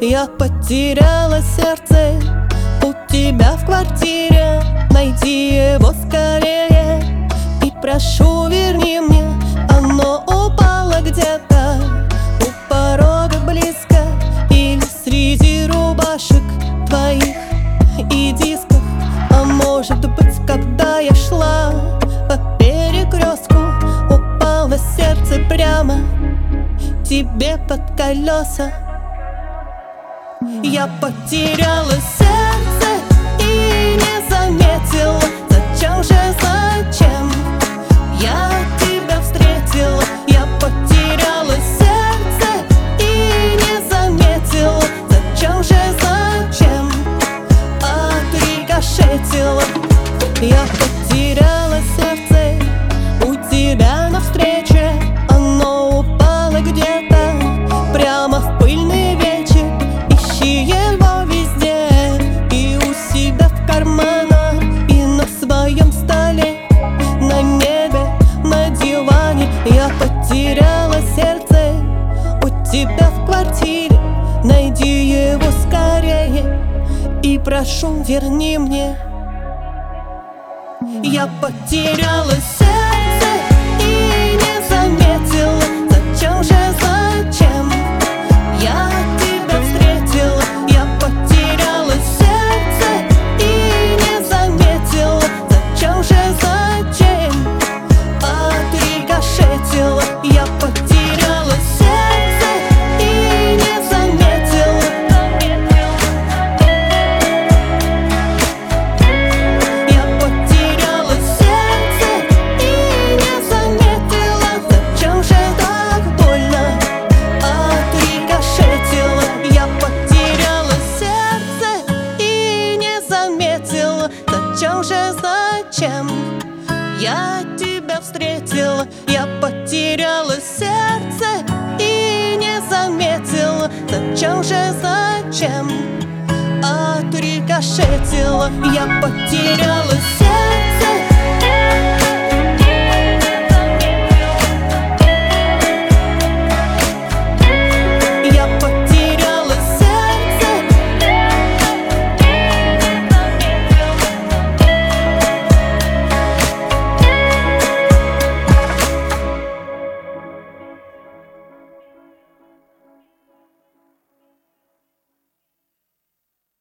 Я потеряла сердце у тебя в квартире. Найди его скорее и прошу, верни мне. Оно упало где-то у порога близко, или среди рубашек твоих и дисков. А может быть, когда я шла по перекрестку, упало сердце прямо тебе под колеса. Я потеряла сердце и не заметила. Зачем же, зачем я тебя встретила? Я потеряла сердце и не заметила. Зачем же, зачем отрикошетила? Я потеряла сердце у тебя на встрече. Оно упало где-то прямо в пыльный вечер. Ищи его везде, и у себя в карманах, и на своем столе, на небе, на диване. Я потеряла сердце у тебя в квартире. Найди его скорее и прошу, верни мне. Я потеряла сердце и не заметила. Зачем же, зачем я тебя встретила? Я потеряла сердце и не заметила. Зачем же, зачем отрикошетила? Я потеряла сердце и не заметила. Я потеряла сердце и не заметила. Зачем же так больно отрикошетила? Я потеряла сердце и не заметила. Зачем же, зачем я тебя встретила? Я потеряла сердце и не заметила. Зачем же, зачем отрикошетила? Я потеряла